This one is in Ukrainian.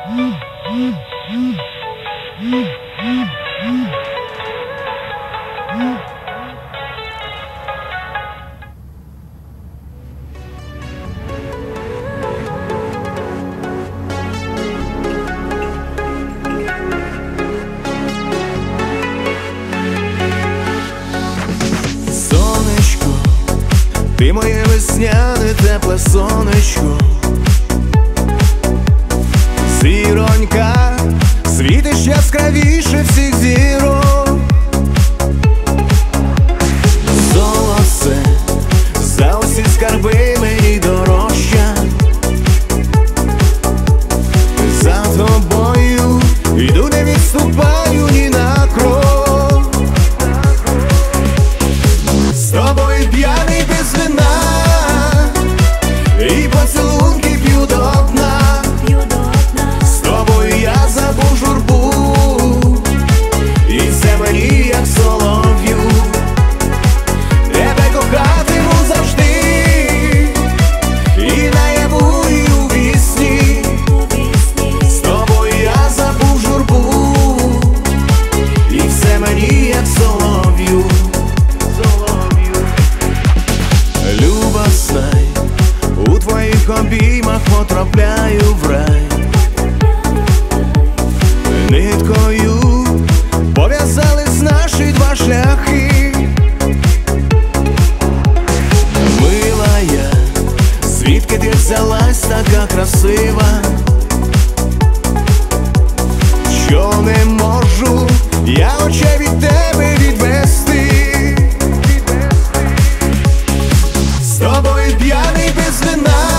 Сонечко, ти моє весняне тепле сонечко, зіронька, світиш яскравіше всіх зірок. Золоце, за усі скарби мені дорожча. За тобою йду, не відступаю ні на крок. З тобою п'яний без вина, і поцілунки п'ю до дна. З тобою я забув журбу, і це мені як солов'ю. Тебе кохатиму завжди, і наяву, і у вісні. З тобою я забув журбу, і все мені як солов'ю. Люба, знай, у твоїх обіймах потрапляю в рай. Ниткою пов'язались наші два шляхи. Милая, звідки ти взялась така красива, що не можу я очей від тебе відвести. З тобою п'яний без вина,